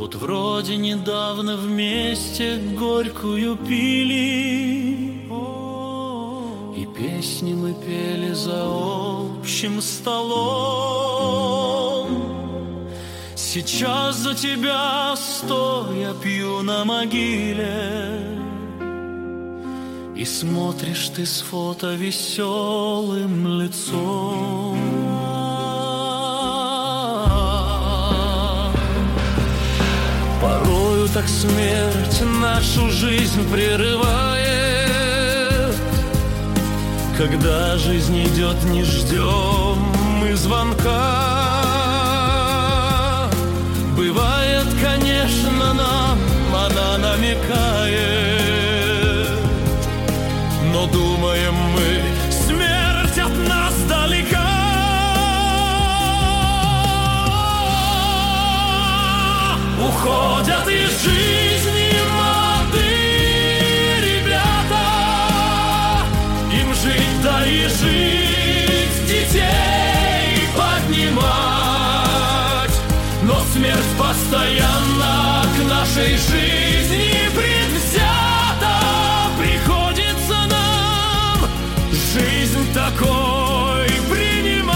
Вот вроде недавно вместе горькую пили, и песни мы пели за общим столом. Сейчас за тебя стоя пью на могиле, и смотришь ты с фото веселым лицом. Порою так смерть нашу жизнь прерывает, когда жизнь идет, не ждем мы звонка. Бывает, конечно, нам она намекает, но думаем мы, смерть от нас далека. Уходят из жизни молодые ребята, им жить да и жить, детей поднимать, но смерть постоянно к нашей жизни предвзята. Приходится нам жизнь такой принимать.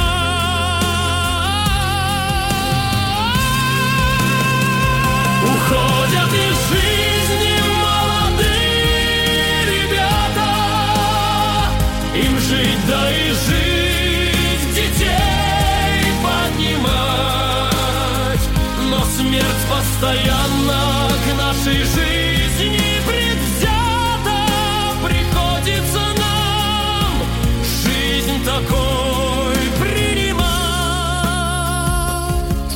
Уходят из жизни молодые ребята, им жить да и жить, детей поднимать, но смерть постоянно к нашей жизни предвзята. Приходится нам жизнь такой принимать.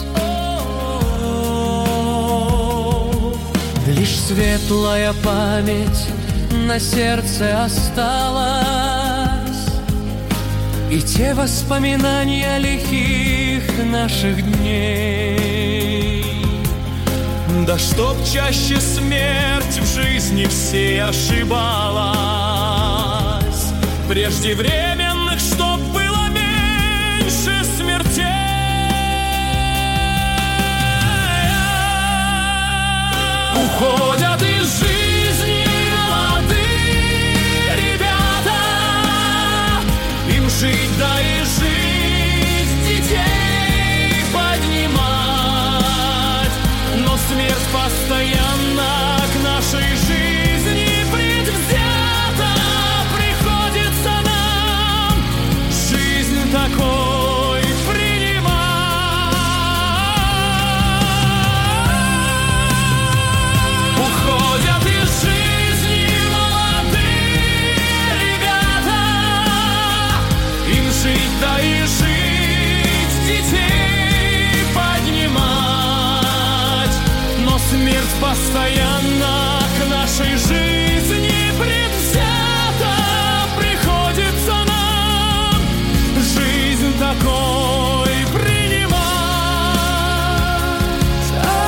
Лишь светлая память на сердце осталась, и те воспоминания лихих наших дней. Да чтоб чаще смерть в жизни всей ошибалась, преждевременных, чтоб было меньше смертей. Уходят из жизни молодые ребята, им жить да и жить, детей поднимать, но смерть постоянно к нашей жизни предвзята. Приходится нам жизнь такой принимать. Уходят из жизни молодые ребята, им жить да и жить, детей поднимать, но смерть постоянно к нашей жизни предвзята. Приходится нам жизнь такой принимать.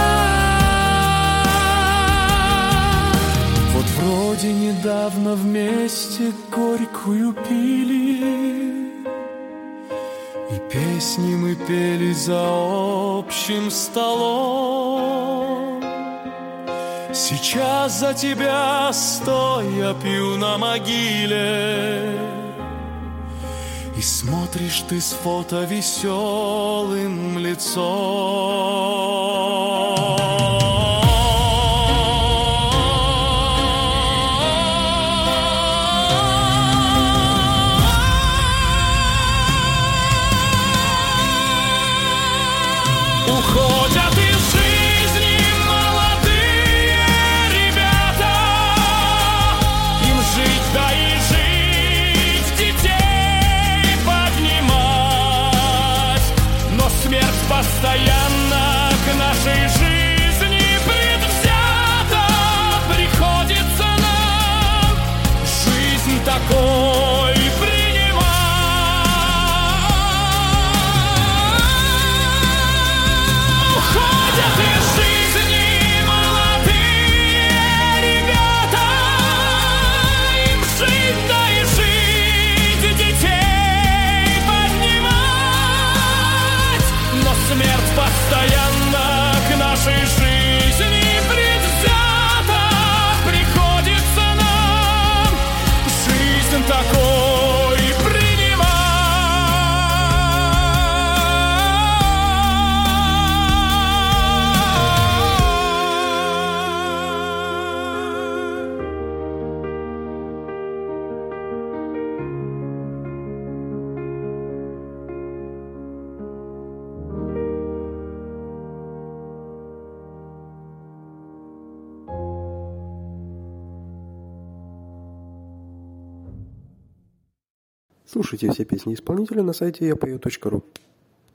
Вот вроде недавно вместе горькую пили, и песни мы пели за общим столом. Сейчас за тебя стоя пью на могиле, и смотришь ты с фото веселым лицом. Уходят из жизни молодые ребята, им жить да и жить, детей поднимать, но смерть постоянно к нашей жизни предвзята. Приходится нам жизнь такой принимать. Уходят из жизни молодые ребята, им жить да и жить, детей поднимать, но смерть Слушайте все песни исполнителя на сайте yapою.ru.